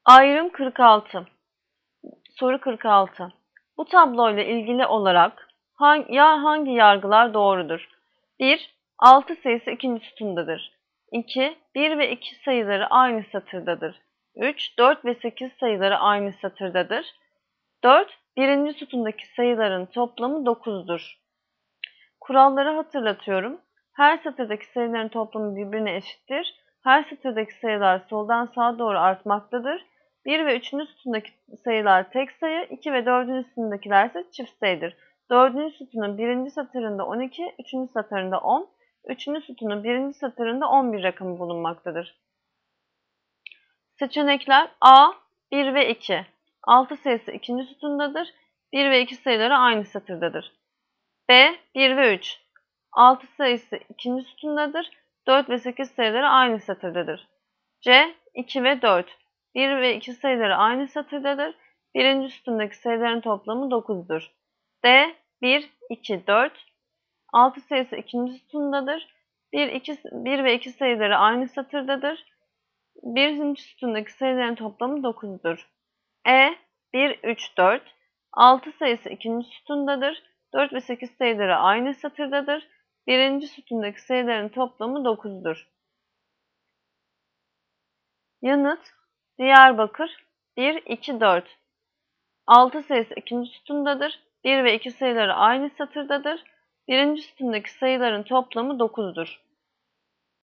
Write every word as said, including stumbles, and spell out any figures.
Ayrım kırk altı. Soru kırk altı. Bu tabloyla ilgili olarak hangi, ya hangi yargılar doğrudur? bir. altı sayısı ikinci sütundadır. iki. bir ve iki sayıları aynı satırdadır. üç. dört ve sekiz sayıları aynı satırdadır. dört. birinci sütundaki sayıların toplamı dokuzdur. Kuralları hatırlatıyorum. Her satırdaki sayıların toplamı birbirine eşittir. Her satırdaki sayılar soldan sağa doğru artmaktadır. bir ve üçüncü sütundaki sayılar tek sayı, iki ve dördüncü sütundakiler ise çift sayıdır. dördüncü sütunun birinci satırında on iki, üçüncü satırında on, üçüncü sütunun birinci satırında on bir rakamı bulunmaktadır. Seçenekler A, bir ve iki. altı sayısı ikinci sütundadır. bir ve iki sayıları aynı satırdadır. B, bir ve üç. altı sayısı ikinci sütundadır. dört ve sekiz sayıları aynı satırdadır. C, iki ve dört. bir ve iki sayıları aynı satırdadır. birinci sütundaki sayıların toplamı dokuzdur. D, bir, iki, dört. altı sayısı ikinci sütundadır. bir, iki, bir ve iki sayıları aynı satırdadır. birinci sütundaki sayıların toplamı dokuzdur. E, bir, üç, dört. altı sayısı ikinci sütundadır. dört ve sekiz sayıları aynı satırdadır. Birinci sütundaki sayıların toplamı dokuzdur. Yanıt Diyarbakır bir, iki, dört. altı sayısı ikinci sütundadır. bir ve iki sayıları aynı satırdadır. Birinci sütundaki sayıların toplamı dokuzdur.